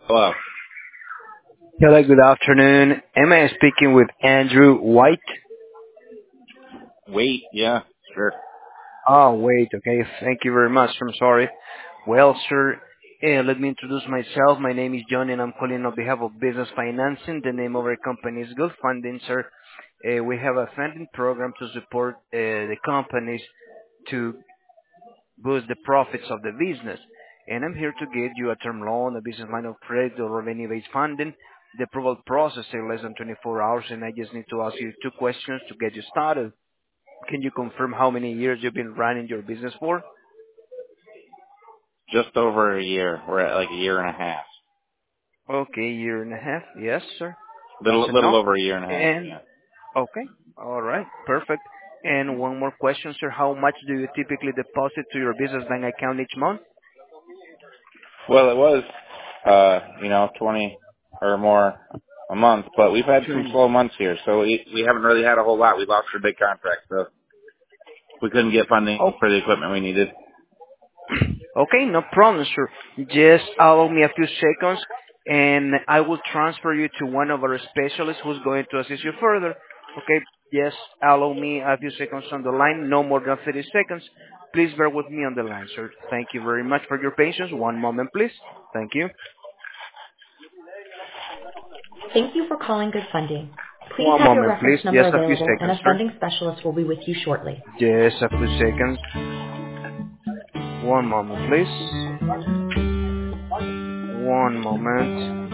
Hello. Hello, good afternoon. Am I speaking with Andrew White? Wait, yeah, sure. Oh, wait, okay. Thank you very much. I'm sorry. Well, sir, let me introduce myself. My name is John, and I'm calling on behalf of Business Financing. The name of our company is Good Funding, sir. We have a funding program to support the companies to boost the profits of the business. And I'm here to get you a term loan, a business line of credit, or revenue-based funding. The approval process takes less than 24 hours, and I just need to ask you two questions to get you started. Can you confirm how many years you've been running your business for? Just over a year. We're at like a year and a half. Okay, year and a half. Yes, sir. That's Little enough. over a year and a half, And yeah. okay, all right, perfect. And one more question, sir. How much do you typically deposit to your business bank account each month? Well, it was, 20 or more a month, but we've had some 20. slow months here, so we haven't really had a whole lot. We lost our big contract, so we couldn't get funding for the equipment we needed. Okay, no problem, sir. Just allow me a few seconds, and I will transfer you to one of our specialists who's going to assist you further. Okay, just allow me a few seconds on the line, no more than 30 seconds. Please bear with me on the line, sir. Thank you very much for your patience. One moment, please. Thank you. Thank you for calling Good Funding. Please One have your moment, reference please. number Just a few available, and seconds, a sir. funding specialist will be with you shortly. Just a few seconds. One moment, please. One moment.